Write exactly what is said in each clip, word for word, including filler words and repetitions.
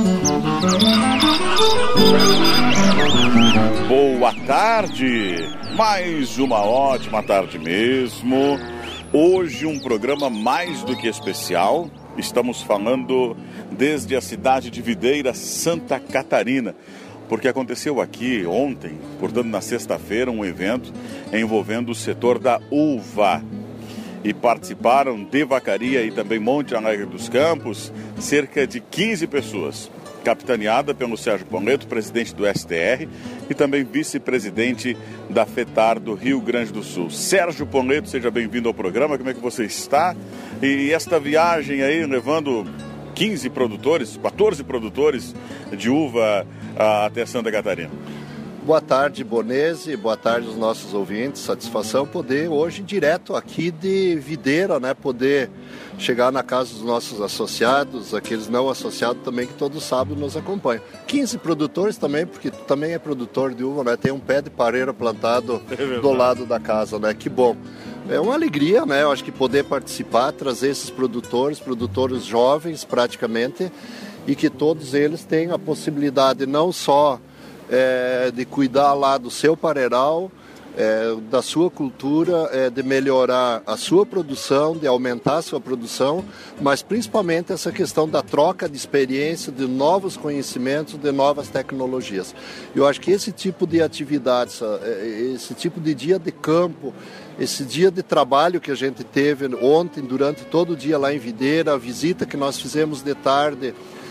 Boa tarde, mais uma ótima tarde mesmo. Hoje um programa mais do que especial. Estamos falando desde a cidade de Videira, Santa Catarina, porque aconteceu aqui ontem, portanto na sexta-feira, um evento envolvendo o setor da uva. E participaram de Vacaria e também Monte Alegre dos Campos cerca de quinze pessoas, capitaneada pelo Sérgio Poneto, presidente do S T R e também vice-presidente da FETAR do Rio Grande do Sul. Sérgio Poneto, seja bem-vindo ao programa, como é que você está? E esta viagem aí levando quinze produtores, quatorze produtores de uva até Santa Catarina. Boa tarde, Bonese, boa tarde aos nossos ouvintes. Satisfação poder hoje direto aqui de Videira, né? Poder chegar na casa dos nossos associados, aqueles não associados também que todo sábado nos acompanham. quinze produtores também, porque tu também é produtor de uva, né? Tem um pé de pareira plantado é do lado da casa, né? Que bom. É uma alegria, né? Eu acho que poder participar, trazer esses produtores, produtores jovens praticamente, e que todos eles tenham a possibilidade não só É, de cuidar lá do seu pareiral, é, da sua cultura, é, de melhorar a sua produção, de aumentar a sua produção, mas principalmente essa questão da troca de experiência, de novos conhecimentos, de novas tecnologias. Eu acho que esse tipo de atividades, esse tipo de dia de campo, esse dia de trabalho que a gente teve ontem, durante todo o dia lá em Videira, a visita que nós fizemos de tarde,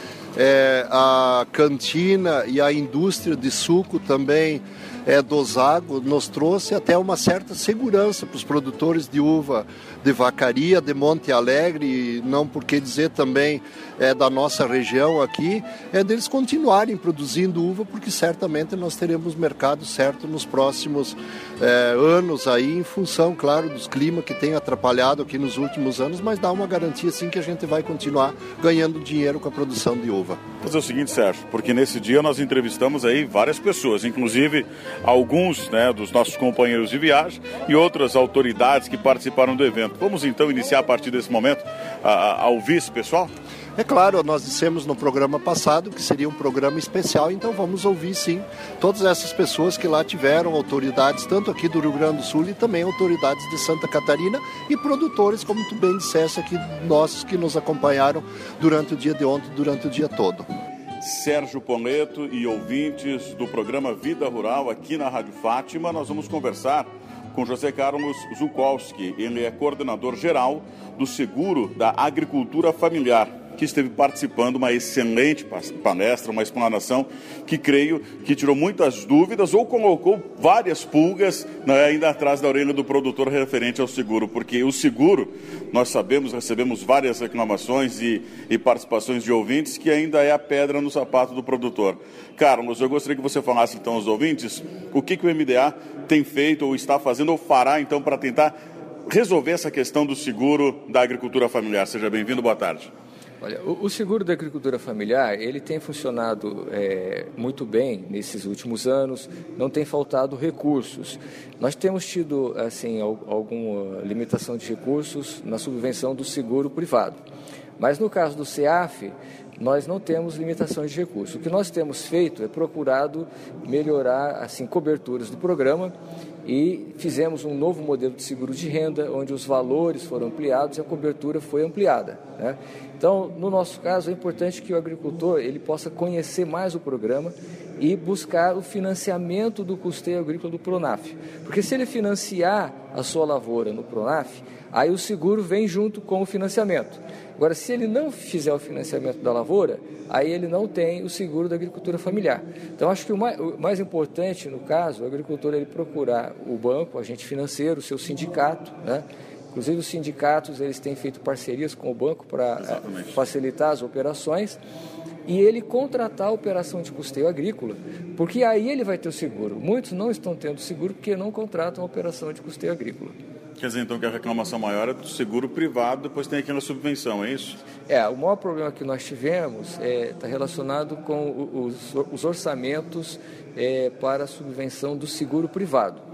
É, a cantina e a indústria de suco também é, do Zago nos trouxe até uma certa segurança para os produtores de uva de Vacaria, de Monte Alegre, e não por que dizer também é, da nossa região aqui, é deles continuarem produzindo uva, porque certamente nós teremos mercado certo nos próximos é, anos aí, em função, claro, dos climas que tem atrapalhado aqui nos últimos anos, mas dá uma garantia sim que a gente vai continuar ganhando dinheiro com a produção de uva. Vou fazer o seguinte, Sérgio, porque nesse dia nós entrevistamos aí várias pessoas, inclusive alguns, né, dos nossos companheiros de viagem e outras autoridades que participaram do evento. Vamos então iniciar a partir desse momento a, a, a ouvir esse pessoal? É claro, nós dissemos no programa passado que seria um programa especial, então vamos ouvir sim todas essas pessoas que lá tiveram, autoridades tanto aqui do Rio Grande do Sul e também autoridades de Santa Catarina e produtores, como tu bem disseste aqui, nossos que nos acompanharam durante o dia de ontem, durante o dia todo. Sérgio Poneto e ouvintes do programa Vida Rural aqui na Rádio Fátima, nós vamos conversar com José Carlos Zukolski. Ele é coordenador geral do Seguro da Agricultura Familiar, que esteve participando de uma excelente palestra, uma explanação que creio que tirou muitas dúvidas ou colocou várias pulgas, né, ainda atrás da orelha do produtor referente ao seguro, porque o seguro, nós sabemos, recebemos várias reclamações e, e participações de ouvintes que ainda é a pedra no sapato do produtor. Carlos, eu gostaria que você falasse então aos ouvintes o que, que o M D A tem feito ou está fazendo ou fará então para tentar resolver essa questão do seguro da agricultura familiar. Seja bem-vindo, boa tarde. Olha, o seguro da agricultura familiar, ele tem funcionado é, muito bem nesses últimos anos, não tem faltado recursos. Nós temos tido, assim, alguma limitação de recursos na subvenção do seguro privado. Mas no caso do SEAF, nós não temos limitações de recursos. O que nós temos feito é procurado melhorar, assim, coberturas do programa e fizemos um novo modelo de seguro de renda, onde os valores foram ampliados e a cobertura foi ampliada, né? Então, no nosso caso, é importante que o agricultor ele possa conhecer mais o programa e buscar o financiamento do custeio agrícola do Pronaf. Porque se ele financiar a sua lavoura no Pronaf, aí o seguro vem junto com o financiamento. Agora, se ele não fizer o financiamento da lavoura, aí ele não tem o seguro da agricultura familiar. Então, acho que o mais, o mais importante, no caso, o agricultor ele procurar o banco, o agente financeiro, o seu sindicato, né? Inclusive, os sindicatos eles têm feito parcerias com o banco para facilitar as operações e ele contratar a operação de custeio agrícola, porque aí ele vai ter o seguro. Muitos não estão tendo seguro porque não contratam a operação de custeio agrícola. Quer dizer, então, que a reclamação maior é do seguro privado, depois tem aquela subvenção, é isso? É, o maior problema que nós tivemos está é, tá relacionado com os, os orçamentos é, para a subvenção do seguro privado.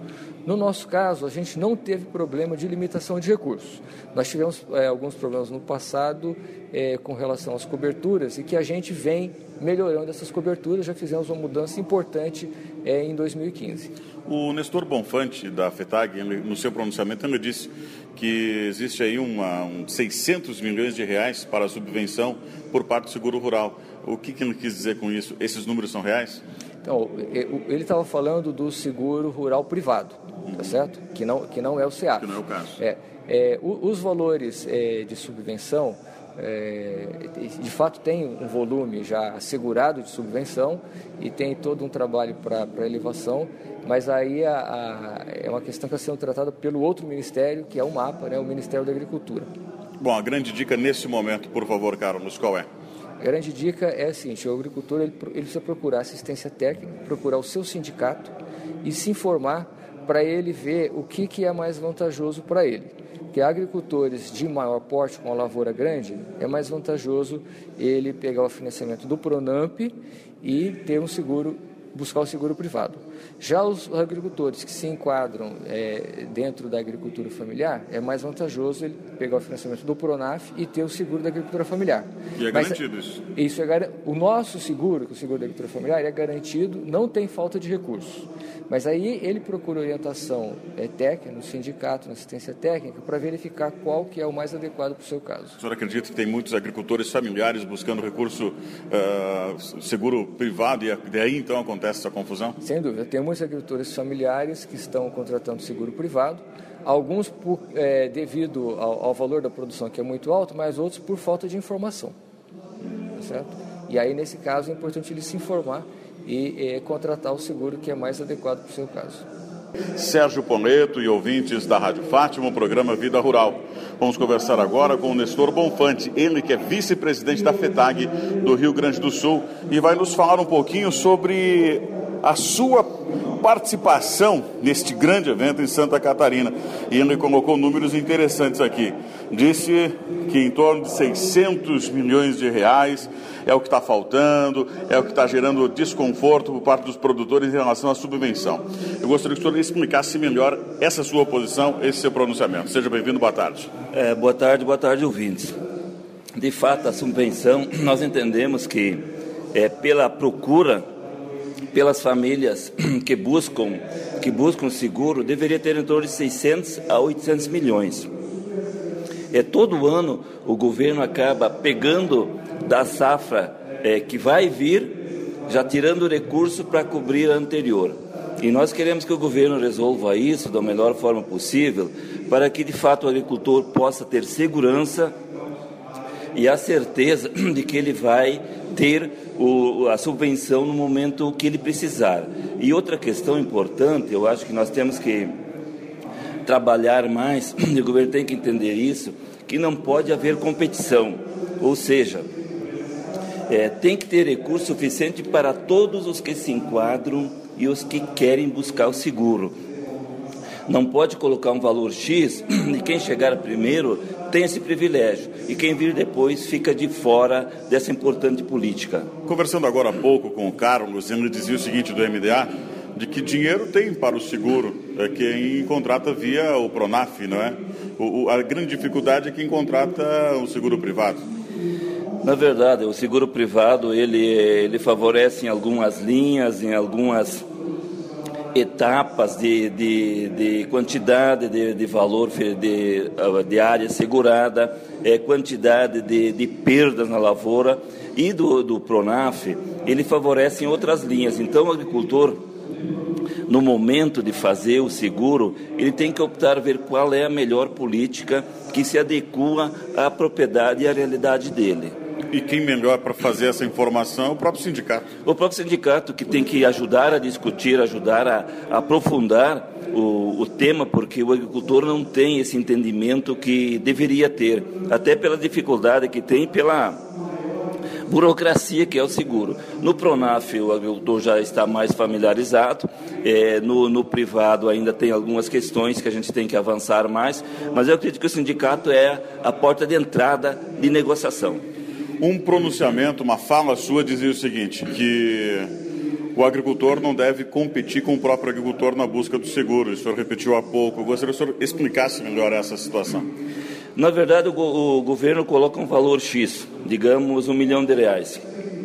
No nosso caso, a gente não teve problema de limitação de recursos. Nós tivemos é, alguns problemas no passado é, com relação às coberturas e que a gente vem melhorando essas coberturas, já fizemos uma mudança importante é, em dois mil e quinze. O Nestor Bonfante, da FETAG, no seu pronunciamento, ele disse que existe aí uma, um seiscentos milhões de reais para a subvenção por parte do seguro rural. O que, que ele quis dizer com isso? Esses números são reais? Então, ele estava falando do seguro rural privado, uhum. tá certo? Que não, que não é o SEAF. Que não é o caso. É, é, os valores é, de subvenção, é, de fato, tem um volume já assegurado de subvenção e tem todo um trabalho para elevação, mas aí a, a, é uma questão que está sendo tratada pelo outro ministério, que é o MAPA, né, o Ministério da Agricultura. Bom, a grande dica nesse momento, por favor, Carlos, qual é? A grande dica é a seguinte: o agricultor ele, ele precisa procurar assistência técnica, procurar o seu sindicato e se informar para ele ver o que, que é mais vantajoso para ele. Porque agricultores de maior porte, com a lavoura grande, é mais vantajoso ele pegar o financiamento do Pronamp e ter um seguro, buscar o seguro privado. Já os agricultores que se enquadram é, dentro da agricultura familiar, é mais vantajoso ele pegar o financiamento do Pronaf e ter o seguro da agricultura familiar. E é Mas, garantido isso? Isso é o nosso seguro, que é o seguro da agricultura familiar, é garantido, não tem falta de recursos. Mas aí ele procura orientação é, técnica, no sindicato, na assistência técnica, para verificar qual que é o mais adequado para o seu caso. O senhor acredita que tem muitos agricultores familiares buscando recurso uh, seguro privado e daí então acontece essa confusão? Sem dúvida, tem muitos agricultores familiares que estão contratando seguro privado, alguns por, é, devido ao, ao valor da produção que é muito alto, mas outros por falta de informação, certo? E aí nesse caso é importante ele se informar e é, contratar o seguro que é mais adequado para o seu caso. Sérgio Poneto e ouvintes da Rádio Fátima, o programa Vida Rural. Vamos conversar agora com o Nestor Bonfante, ele que é vice-presidente da FETAG do Rio Grande do Sul e vai nos falar um pouquinho sobre a sua participação neste grande evento em Santa Catarina. E ele colocou números interessantes aqui. Disse que em torno de seiscentos milhões de reais é o que está faltando, é o que está gerando desconforto por parte dos produtores em relação à subvenção. Eu gostaria que o senhor explicasse melhor essa sua posição, esse seu pronunciamento. Seja bem-vindo, boa tarde. É, boa tarde, boa tarde, ouvintes. De fato, a subvenção, nós entendemos que é pela procura, pelas famílias que buscam, que buscam seguro, deveria ter em torno de seiscentos a oitocentos milhões. É, todo ano o governo acaba pegando da safra é, que vai vir, já tirando recurso para cobrir a anterior. E nós queremos que o governo resolva isso da melhor forma possível, para que de fato o agricultor possa ter segurança e a certeza de que ele vai ter o, a subvenção no momento que ele precisar. E outra questão importante, eu acho que nós temos que trabalhar mais, e o governo tem que entender isso, que não pode haver competição, ou seja, é, tem que ter recurso suficiente para todos os que se enquadram e os que querem buscar o seguro. Não pode colocar um valor X e quem chegar primeiro tem esse privilégio e quem vir depois fica de fora dessa importante política. Conversando agora há pouco com o Carlos, ele dizia o seguinte do M D A, de que dinheiro tem para o seguro, é quem contrata via o Pronaf, não é? O, a grande dificuldade é quem contrata o seguro privado. Na verdade, o seguro privado, ele, ele favorece em algumas linhas, em algumas etapas de, de, de quantidade de, de valor de, de área segurada, é, quantidade de, de perdas na lavoura, e do, do Pronaf, ele favorece em outras linhas. Então, o agricultor, no momento de fazer o seguro, ele tem que optar ver qual é a melhor política que se adequa à propriedade e à realidade dele. E quem melhor para fazer essa informação é o próprio sindicato. O próprio sindicato que tem que ajudar a discutir, ajudar a, a aprofundar o, o tema, porque o agricultor não tem esse entendimento que deveria ter, até pela dificuldade que tem, pela burocracia que é o seguro. No Pronaf o agricultor já está mais familiarizado, é, no, no privado ainda tem algumas questões que a gente tem que avançar mais, mas eu acredito que o sindicato é a porta de entrada de negociação. Um pronunciamento, uma fala sua dizia o seguinte, que o agricultor não deve competir com o próprio agricultor na busca do seguro. O senhor repetiu há pouco. Eu gostaria que o senhor explicasse melhor essa situação. Na verdade, o, go- o governo coloca um valor X, digamos um milhão de reais.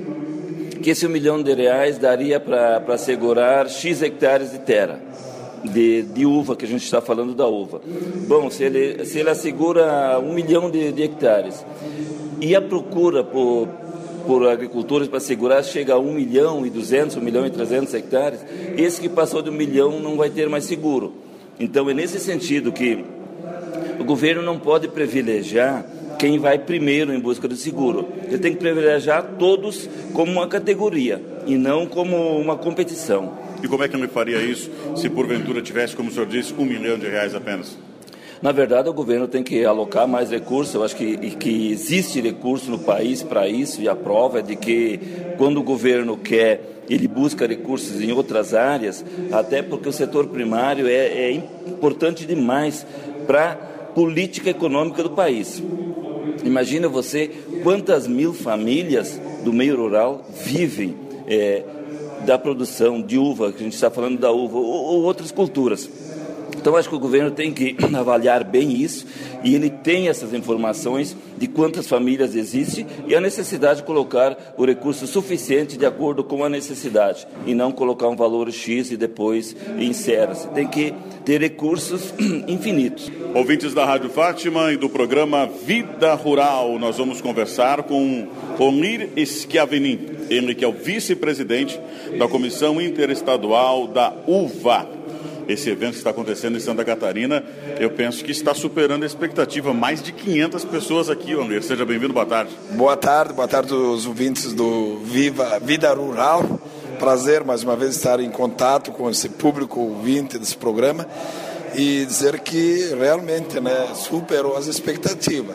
Que esse um milhão de reais daria para assegurar X hectares de terra, de, de uva, que a gente está falando da uva. Bom, se ele, se ele assegura um milhão de, de hectares e a procura por, por agricultores para assegurar chega a um milhão e duzentos, um milhão e trezentos hectares, esse que passou de um milhão não vai ter mais seguro. Então, é nesse sentido que o governo não pode privilegiar quem vai primeiro em busca do seguro. Ele tem que privilegiar todos como uma categoria e não como uma competição. E como é que ele faria isso se porventura tivesse, como o senhor disse, um milhão de reais apenas? Na verdade, o governo tem que alocar mais recursos. Eu acho que, que existe recurso no país para isso, e a prova é de que quando o governo quer, ele busca recursos em outras áreas, até porque o setor primário é, é importante demais para a política econômica do país. Imagina você quantas mil famílias do meio rural vivem é, da produção de uva, que a gente está falando da uva, ou, ou outras culturas. Então, acho que o governo tem que avaliar bem isso, e ele tem essas informações de quantas famílias existem e a necessidade de colocar o recurso suficiente de acordo com a necessidade, e não colocar um valor X e depois encerra-se. Tem que ter recursos infinitos. Ouvintes da Rádio Fátima e do programa Vida Rural, nós vamos conversar com Onir Schiavini, ele que é o vice-presidente da Comissão Interestadual da Uva. Esse evento que está acontecendo em Santa Catarina, eu penso que está superando a expectativa. Mais de quinhentas pessoas aqui, Onir. Seja bem-vindo, boa tarde. Boa tarde, boa tarde aos ouvintes do Viva Vida Rural. Prazer, mais uma vez, estar em contato com esse público ouvinte desse programa e dizer que realmente, né, superou as expectativas.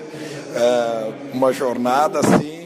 É uma jornada, assim,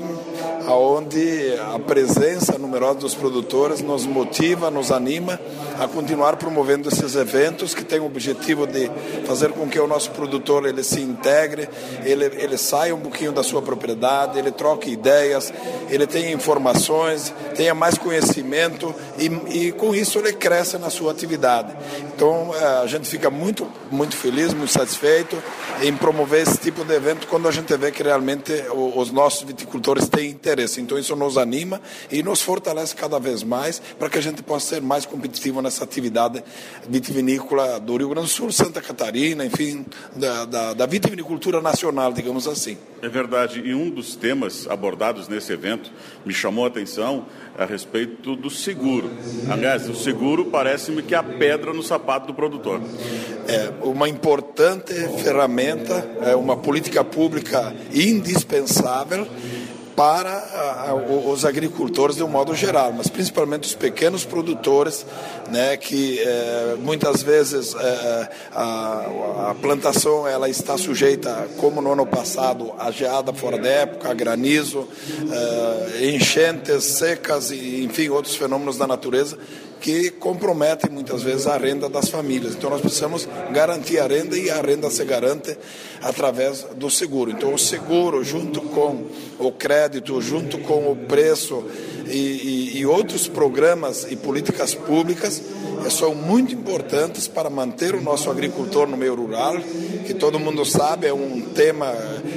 onde a presença numerosa dos produtores nos motiva, nos anima a continuar promovendo esses eventos que têm o objetivo de fazer com que o nosso produtor ele se integre, ele, ele saia um pouquinho da sua propriedade, ele troque ideias, ele tenha informações, tenha mais conhecimento e, e com isso ele cresce na sua atividade. Então a gente fica muito, muito feliz, muito satisfeito em promover esse tipo de evento quando a gente vê que realmente os nossos viticultores têm interesse. Então isso nos anima e nos fortalece cada vez mais para que a gente possa ser mais competitivo nessa atividade vitivinícola do Rio Grande do Sul, Santa Catarina, enfim, da, da, da vitivinicultura nacional, digamos assim. É verdade, e um dos temas abordados nesse evento me chamou a atenção a respeito do seguro. Aliás, o seguro parece-me que é a pedra no sapato do produtor. É uma importante ferramenta, é uma política pública indispensável para a, a, os agricultores de um modo geral, mas principalmente os pequenos produtores, né, que é, muitas vezes é, a, a plantação ela está sujeita, como no ano passado, a geada fora da época, a granizo, é, enchentes, secas e, enfim, outros fenômenos da natureza que comprometem muitas vezes a renda das famílias. Então nós precisamos garantir a renda e a renda se garante através do seguro. Então o seguro junto com o crédito, junto com o preço e, e, e outros programas e políticas públicas são muito importantes para manter o nosso agricultor no meio rural, que todo mundo sabe é um tema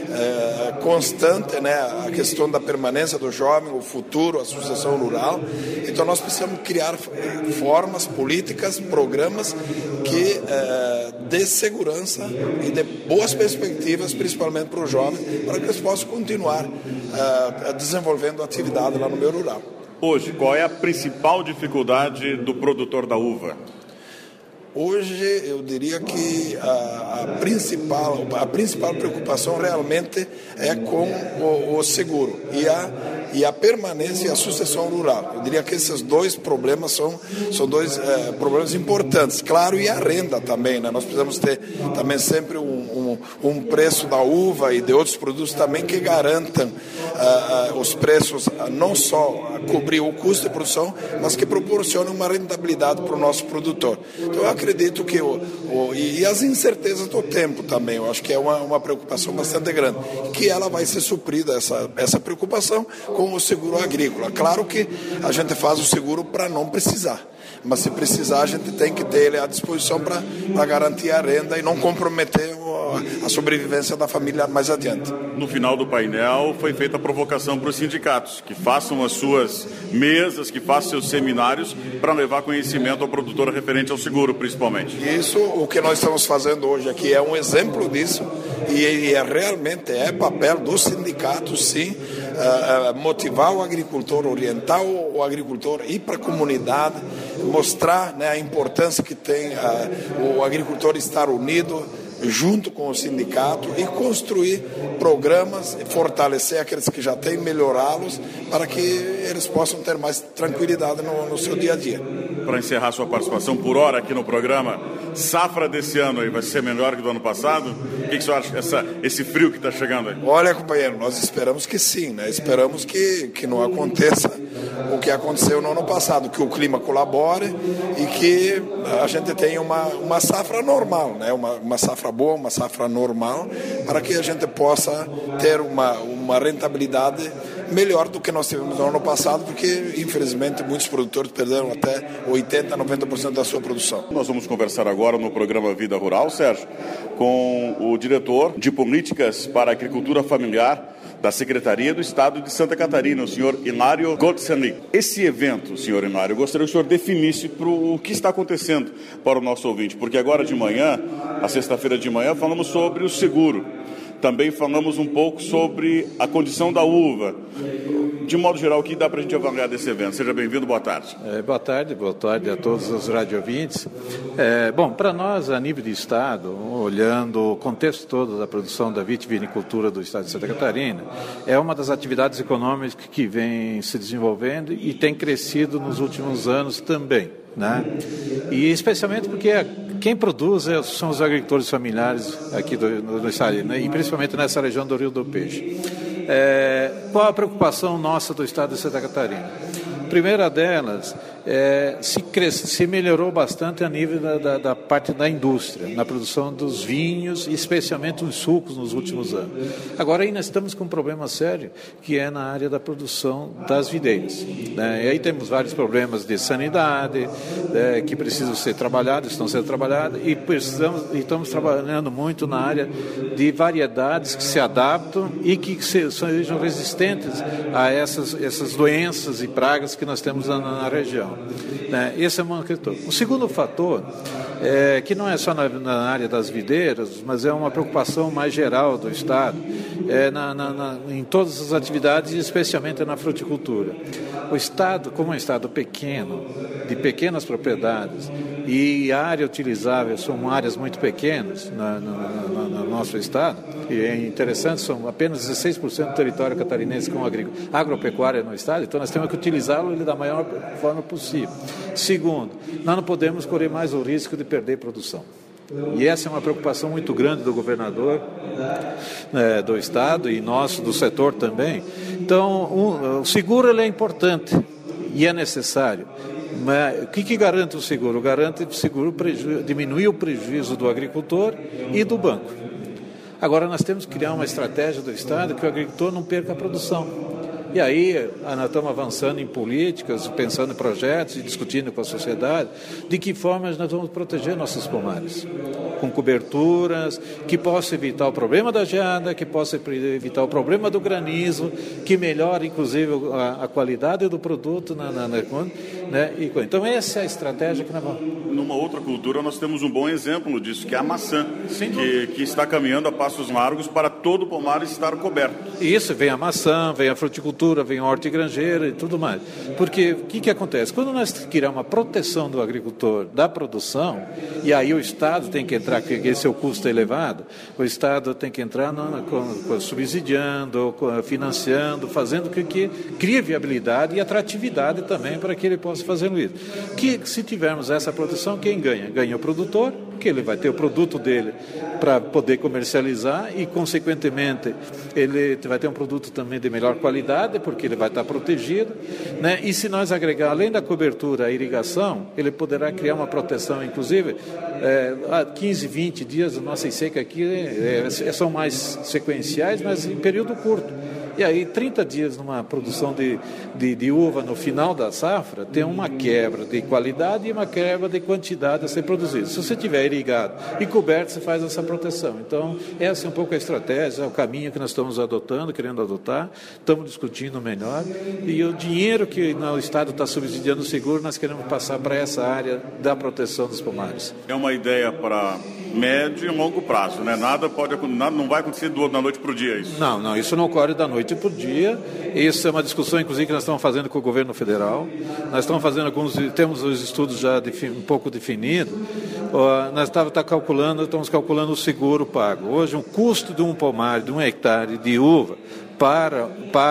é, constante, né? A questão da permanência do jovem, o futuro, a sucessão rural. Então nós precisamos criar formas, políticas, programas que é, dê segurança e dê boas perspectivas, principalmente para o jovem, para que eles possam continuar é, desenvolvendo a atividade lá no meio rural. Hoje, qual é a principal dificuldade do produtor da uva? Hoje, eu diria que a, a, principal, a principal preocupação realmente é com o, o seguro e a, e a permanência e a sucessão rural. Eu diria que esses dois problemas são, são dois é, problemas importantes. Claro, e a renda também, né? Nós precisamos ter também sempre um, um, um preço da uva e de outros produtos também que garantam uh, uh, os preços, uh, não só cobrir o custo de produção, mas que proporcionem uma rentabilidade para o nosso produtor. Então, eu acredito que o, o, e as incertezas do tempo também, eu acho que é uma, uma preocupação bastante grande, que ela vai ser suprida, essa, essa preocupação, com o seguro agrícola. Claro que a gente faz o seguro para não precisar, mas se precisar a gente tem que ter ele à disposição para garantir a renda e não comprometer a sobrevivência da família mais adiante. No final do painel foi feita a provocação para os sindicatos, que façam as suas mesas, que façam seus seminários para levar conhecimento ao produtor referente ao seguro, principalmente. Isso, o que nós estamos fazendo hoje aqui é um exemplo disso, e é, realmente é papel dos sindicatos, sim, uh, motivar o agricultor, orientar o, o agricultor, ir para a comunidade, mostrar, né, a importância que tem uh, o agricultor estar unido junto com o sindicato e construir programas, fortalecer aqueles que já têm, melhorá-los para que eles possam ter mais tranquilidade no, no seu dia a dia. Para encerrar sua participação por hora aqui no programa, safra desse ano aí vai ser melhor que do ano passado? O que, que você acha, essa, esse frio que está chegando aí? Olha, companheiro, nós esperamos que sim, né? Esperamos que, que não aconteça o que aconteceu no ano passado, que o clima colabore e que a gente tenha uma, uma safra normal, né? Uma, uma safra boa, uma safra normal, para que a gente possa ter uma, uma rentabilidade melhor do que nós tivemos no ano passado, porque infelizmente muitos produtores perderam até oitenta, noventa por cento da sua produção. Nós vamos conversar agora no programa Vida Rural, Sérgio, com o diretor de Políticas para a Agricultura Familiar da Secretaria do Estado de Santa Catarina, o senhor Hilário Gotsenlik. Esse evento, senhor Hilário, eu gostaria que o senhor definisse para o que está acontecendo para o nosso ouvinte, porque agora de manhã, a sexta-feira de manhã, falamos sobre o seguro. Também falamos um pouco sobre a condição da uva. De modo geral, o que dá para a gente avaliar desse evento? Seja bem-vindo, boa tarde. É, boa tarde, boa tarde a todos os radiovintes. É, bom, para nós, a nível de Estado, olhando o contexto todo da produção da vitivinicultura do Estado de Santa Catarina, é uma das atividades econômicas que vem se desenvolvendo e tem crescido nos últimos anos também, né? E especialmente porque quem produz são os agricultores familiares aqui do, do Estado, né? E principalmente nessa região do Rio do Peixe. É, qual a preocupação nossa do Estado de Santa Catarina? A primeira delas, é, se, cresce, se melhorou bastante a nível da, da, da parte da indústria, na produção dos vinhos, e especialmente os sucos nos últimos anos. Agora ainda estamos com um problema sério, que é na área da produção das videiras, né? E aí temos vários problemas de sanidade, é, que precisam ser trabalhados, estão sendo trabalhados, e precisamos, e estamos trabalhando muito na área de variedades que se adaptam e que se, sejam resistentes a essas, essas doenças e pragas que nós temos na, na região. Né? Esse é um fator. O segundo fator, é, que não é só na, na área das videiras, mas é uma preocupação mais geral do Estado, é na, na, na, em todas as atividades, especialmente na fruticultura. O Estado, como é um Estado pequeno, de pequenas propriedades, e a área utilizável são áreas muito pequenas na, na, na, no nosso Estado, e é interessante, são apenas dezesseis por cento do território catarinense com agro, agropecuária no Estado, então nós temos que utilizá-lo da maior forma possível. Segundo, nós não podemos correr mais o risco de perder produção. E essa é uma preocupação muito grande do governador, é, do Estado e nosso, do setor também. Então, um, o seguro ele é importante e é necessário. Mas o que, que garante o seguro? Garante o seguro preju- diminuir o prejuízo do agricultor e do banco. Agora nós temos que criar uma estratégia do Estado que o agricultor não perca a produção. E aí nós estamos avançando em políticas, pensando em projetos e discutindo com a sociedade de que formas nós vamos proteger nossos pomares. Com coberturas, que possa evitar o problema da geada, que possa evitar o problema do granizo, que melhore inclusive a, a qualidade do produto na, na, na, né? E, então essa é a estratégia que nós vamos. Numa outra cultura nós temos um bom exemplo disso, que é a maçã, que, que está caminhando a passos largos para todo o pomar estar coberto. Isso, vem a maçã, vem a fruticultura, vem a hortigranjeira e tudo mais. Porque o que, que acontece? Quando nós criamos uma proteção do agricultor, da produção, e aí o Estado tem que entrar, porque esse é o custo elevado, o Estado tem que entrar no, com, com, subsidiando, com, financiando, fazendo com que crie viabilidade e atratividade também para que ele possa fazer isso. Que se tivermos essa proteção, quem ganha? Ganha o produtor, que ele vai ter o produto dele para poder comercializar e, consequentemente, ele vai ter um produto também de melhor qualidade, porque ele vai estar protegido, né? E se nós agregar, além da cobertura, a irrigação, ele poderá criar uma proteção, inclusive, é, há quinze, vinte dias, a nossa seca aqui é, é, são mais sequenciais, mas em período curto. E aí, trinta dias numa produção de, de, de uva no final da safra, tem uma quebra de qualidade e uma quebra de quantidade a ser produzida. Se você tiver irrigado e coberto, você faz essa proteção. Então, essa é um pouco a estratégia, o caminho que nós estamos adotando, querendo adotar, estamos discutindo melhor. E o dinheiro que o Estado está subsidiando o seguro, nós queremos passar para essa área da proteção dos pomares. É uma ideia para médio e longo prazo, né? Nada pode, nada, não vai acontecer do, da noite para o dia, isso? Não, não, isso não ocorre da noite para o dia. Isso é uma discussão, inclusive, que nós estamos fazendo com o governo federal. Nós estamos fazendo alguns, temos os estudos já um pouco definidos. Uh, nós estamos tá calculando, estamos calculando o seguro pago. Hoje, um custo de um pomar, de um hectare de uva, para,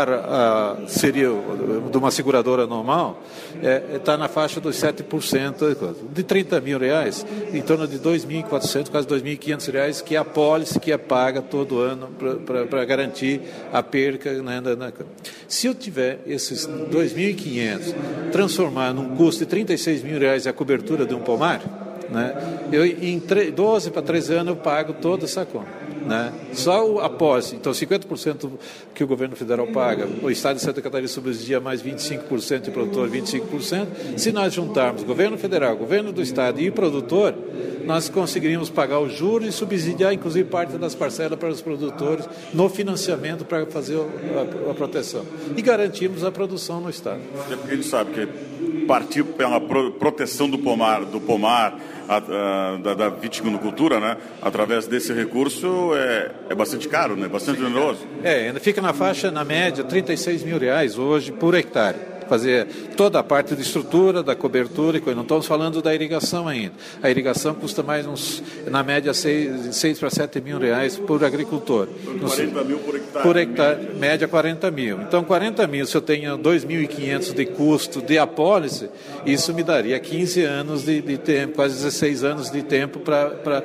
para uh, seria de uma seguradora normal, está é, na faixa dos sete por cento, de trinta mil reais, em torno de dois mil e quatrocentos, quase dois mil e quinhentos reais, que é a pólice que é paga todo ano para garantir a perca. Né, na, na... Se eu tiver esses dois mil e quinhentos transformar num custo de trinta e seis mil reais a cobertura de um pomar, né, eu, em doze para treze anos eu pago toda essa conta. Né? Só a posse, então cinquenta por cento que o governo federal paga, o Estado de Santa Catarina subsidia mais vinte e cinco por cento e o produtor vinte e cinco por cento. Se nós juntarmos governo federal, governo do Estado e produtor, nós conseguiríamos pagar o juros e subsidiar inclusive parte das parcelas para os produtores no financiamento para fazer a, a proteção e garantirmos a produção no Estado. É porque a gente sabe que partir pela pro, proteção do pomar, do pomar a, a, da, da vitivinicultura, né, através desse recurso é, é bastante caro, né, bastante oneroso. É, fica na faixa, na média, trinta e seis mil reais hoje por hectare. Fazer toda a parte de estrutura, da cobertura, e não estamos falando da irrigação ainda. A irrigação custa mais uns, na média, seis para sete mil reais por agricultor. quarenta mil por hectare. Por hectare, média quarenta mil. Então, quarenta mil, se eu tenho dois mil e quinhentos de custo de apólice, isso me daria quinze anos de, de tempo, quase dezesseis anos de tempo para...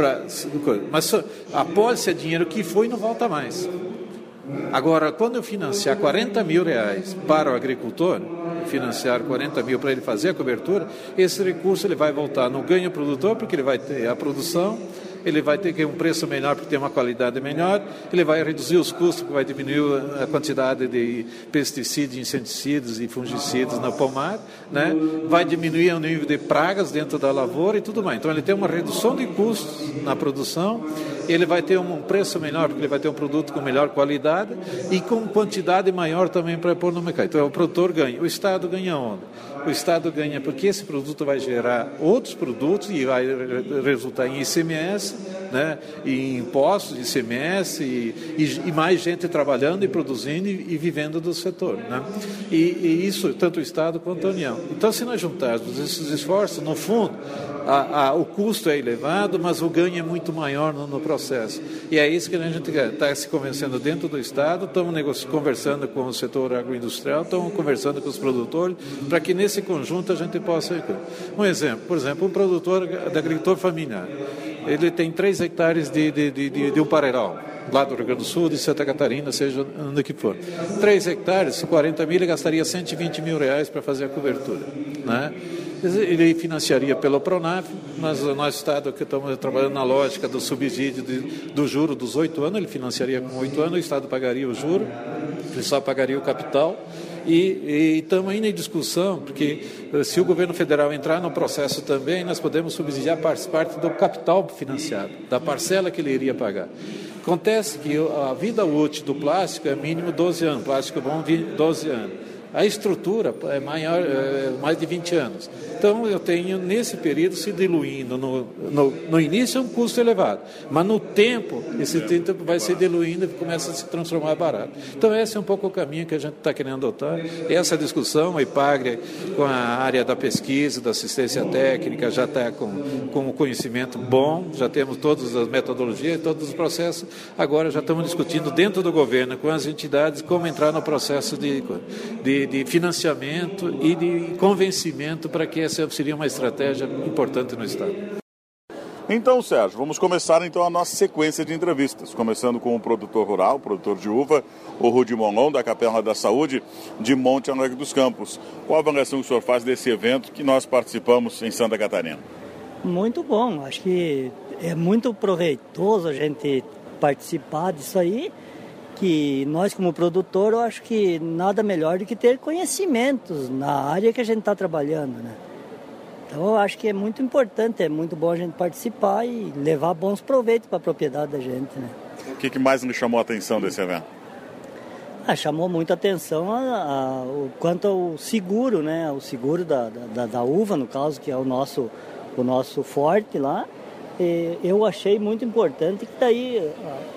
Mas a apólice é dinheiro que foi e não volta mais. Agora, quando eu financiar quarenta mil reais para o agricultor, financiar quarenta mil para ele fazer a cobertura, esse recurso ele vai voltar no ganho produtor, porque ele vai ter a produção, ele vai ter um preço melhor porque tem uma qualidade melhor, ele vai reduzir os custos porque vai diminuir a quantidade de pesticidas, inseticidas e fungicidas no pomar, né? Vai diminuir o nível de pragas dentro da lavoura e tudo mais. Então ele tem uma redução de custos na produção, ele vai ter um preço melhor porque ele vai ter um produto com melhor qualidade e com quantidade maior também para pôr no mercado. Então o produtor ganha, o Estado ganha onde? O Estado ganha porque esse produto vai gerar outros produtos e vai resultar em I C M S, né, em impostos de I C M S e, e, e mais gente trabalhando e produzindo e, e vivendo do setor. Né? E, e isso, tanto o Estado quanto a União. Então, se nós juntarmos esses esforços, no fundo, a, a, o custo é elevado, mas o ganho é muito maior no, no processo. E é isso que a gente está se convencendo dentro do Estado, estamos conversando com o setor agroindustrial, estamos conversando com os produtores, para que nesse conjunto a gente possa... Um exemplo, por exemplo, um produtor de agricultor familiar, ele tem três hectares de, de, de, de, de um pareiral, lá do Rio Grande do Sul, de Santa Catarina, seja onde que for. três hectares, quarenta mil, ele gastaria cento e vinte mil reais para fazer a cobertura, né? Ele financiaria pelo Pronaf, mas o nosso Estado, que estamos trabalhando na lógica do subsídio de, do juro dos oito anos, ele financiaria com oito anos, o Estado pagaria o juro, ele só pagaria o capital. E estamos ainda em discussão, porque se o governo federal entrar no processo também, nós podemos subsidiar parte do capital financiado, da parcela que ele iria pagar. Acontece que a vida útil do plástico é mínimo doze anos, plástico bom doze anos. A estrutura é maior, é mais de vinte anos. Então, eu tenho, nesse período, se diluindo. No, no, no início é um custo elevado, mas no tempo, esse tempo vai se diluindo e começa a se transformar barato. Então, esse é um pouco o caminho que a gente está querendo adotar. Essa discussão, a IPAGRE, com a área da pesquisa, da assistência técnica, já está com, com um conhecimento bom, já temos todas as metodologias, todos os processos. Agora, já estamos discutindo dentro do governo, com as entidades, como entrar no processo de... de de financiamento e de convencimento para que essa seria uma estratégia importante no Estado. Então, Sérgio, vamos começar então a nossa sequência de entrevistas, começando com o produtor rural, produtor de uva, o Rudy Monlon, da Capela da Saúde, de Monte Alegre dos Campos. Qual a avaliação que o senhor faz desse evento que nós participamos em Santa Catarina? Muito bom, acho que é muito proveitoso a gente participar disso aí. que nós como produtor, eu acho que nada melhor do que ter conhecimentos na área que a gente está trabalhando, né? Então eu acho que é muito importante, é muito bom a gente participar e levar bons proveitos para a propriedade da gente, né? O que, que mais lhe chamou a atenção desse evento? Ah, chamou muita atenção a, a, o, quanto ao seguro, né? O seguro da, da, da uva, no caso, que é o nosso, o nosso forte lá. E eu achei muito importante que daí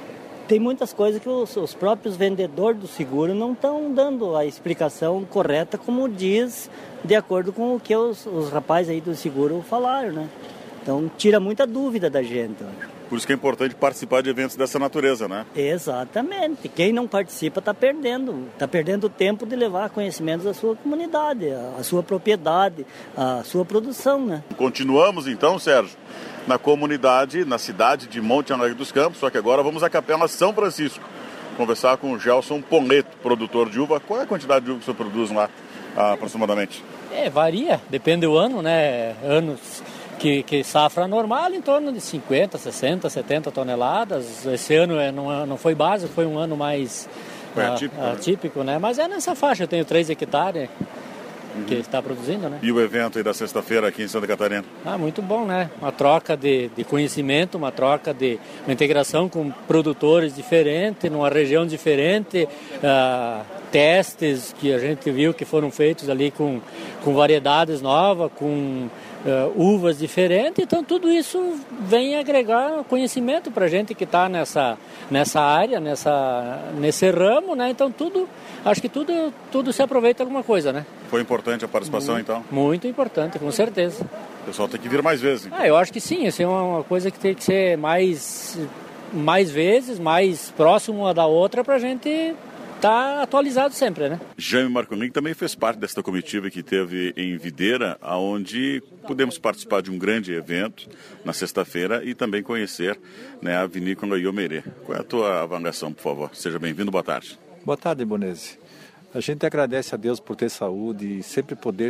tem muitas coisas que os, os próprios vendedores do seguro não estão dando a explicação correta, como diz, de acordo com o que os, os rapazes aí do seguro falaram, né? Então tira muita dúvida da gente, eu acho. Por isso que é importante participar de eventos dessa natureza, né? Exatamente. Quem não participa está perdendo. Está perdendo o tempo de levar conhecimentos à sua comunidade, à sua propriedade, à sua produção, né? Continuamos então, Sérgio, na comunidade, na cidade de Monte Alegre dos Campos, só que agora vamos à Capela São Francisco, conversar com o Gelson Poleto, produtor de uva. Qual é a quantidade de uva que você produz lá, aproximadamente? É, varia, depende do ano, né? Anos... Que, que safra normal em torno de cinquenta, sessenta, setenta toneladas. Esse ano é, não, não foi básico, foi um ano mais foi atípico, a, atípico né? né? Mas é nessa faixa, eu tenho três hectares uhum. que está produzindo, né? E o evento aí da sexta-feira aqui em Santa Catarina? Ah, muito bom, né? Uma troca de, de conhecimento, uma troca de uma integração com produtores diferentes, numa região diferente, uh, testes que a gente viu que foram feitos ali com, com variedades novas, com Uh, uvas diferentes, então tudo isso vem agregar conhecimento para a gente que está nessa, nessa área, nessa, nesse ramo, né? Então tudo, acho que tudo, tudo se aproveita alguma coisa, né? Foi importante a participação, muito, então? Muito importante, com certeza. O pessoal tem que vir mais vezes. Então. Ah, eu acho que sim, isso é uma coisa que tem que ser mais, mais vezes, mais próximo uma da outra para a gente... Está atualizado sempre, né? Jaime Marcolin também fez parte desta comitiva que teve em Videira, onde pudemos participar de um grande evento na sexta-feira e também conhecer, né, a vinícola Iomerê. Qual é a tua avaliação, por favor? Seja bem-vindo, boa tarde. Boa tarde, Bonese. A gente agradece a Deus por ter saúde e sempre poder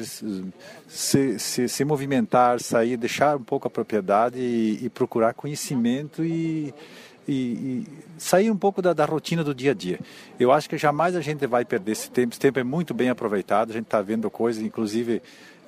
se, se, se movimentar, sair, deixar um pouco a propriedade e, e procurar conhecimento e... E, e sair um pouco da, da rotina do dia a dia. Eu acho que jamais a gente vai perder esse tempo. Esse tempo é muito bem aproveitado. A gente está vendo coisas, inclusive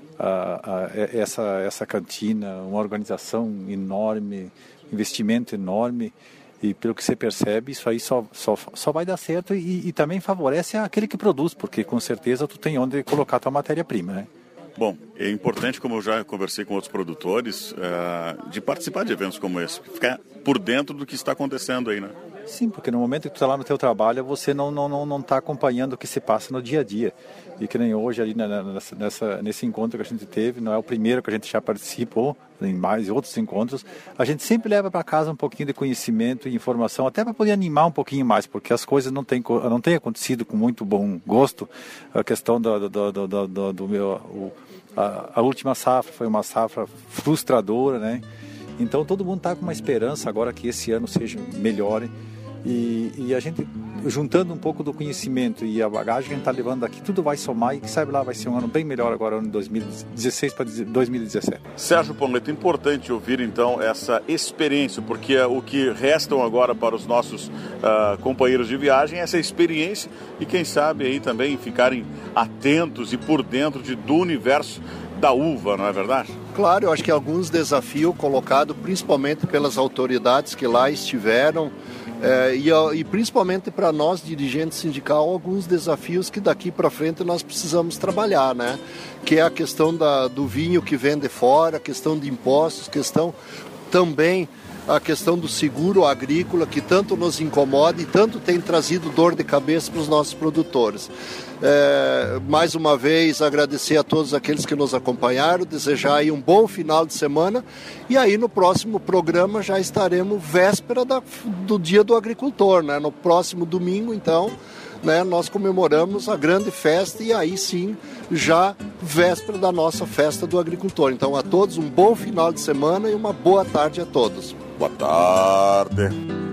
a, a, essa, essa cantina, uma organização enorme, investimento enorme. E pelo que você percebe, isso aí só, só, só vai dar certo e, e também favorece aquele que produz, porque com certeza tu tem onde colocar a tua matéria-prima, né? Bom, é importante, como eu já conversei com outros produtores, uh, de participar de eventos como esse, ficar por dentro do que está acontecendo aí, né? Sim, porque no momento que tu está lá no teu trabalho, você não não não não está acompanhando o que se passa no dia a dia. E que nem hoje ali nessa, nessa, nesse encontro que a gente teve, não é o primeiro que a gente já participou, em mais outros encontros, a gente sempre leva para casa um pouquinho de conhecimento e informação, até para poder animar um pouquinho mais, porque as coisas não têm não tem acontecido com muito bom gosto. A questão do, do, do, do, do, do meu... O, a, a última safra foi uma safra frustradora, né? Então todo mundo está com uma esperança agora que esse ano seja melhor. E, e a gente, juntando um pouco do conhecimento e a bagagem que a gente está levando aqui, tudo vai somar e que sabe lá, vai ser um ano bem melhor agora, ano de dois mil e dezesseis para dois mil e dezessete. Sérgio Poleto, importante ouvir então essa experiência, porque o que restam agora para os nossos uh, companheiros de viagem é essa experiência e quem sabe aí também ficarem atentos e por dentro de, do universo da uva, não é verdade? Claro, eu acho que alguns desafios colocados principalmente pelas autoridades que lá estiveram, É, e, e principalmente para nós, dirigentes sindical, alguns desafios que daqui para frente nós precisamos trabalhar, né? Que é a questão da, do vinho que vem de fora, a questão de impostos, questão também a questão do seguro agrícola, que tanto nos incomoda e tanto tem trazido dor de cabeça para os nossos produtores. É, mais uma vez agradecer a todos aqueles que nos acompanharam, desejar aí um bom final de semana e aí no próximo programa já estaremos véspera da, do Dia do Agricultor, né? No próximo domingo, então, né, nós comemoramos a grande festa e aí sim já véspera da nossa festa do agricultor. Então a todos um bom final de semana e uma boa tarde a todos. Boa tarde.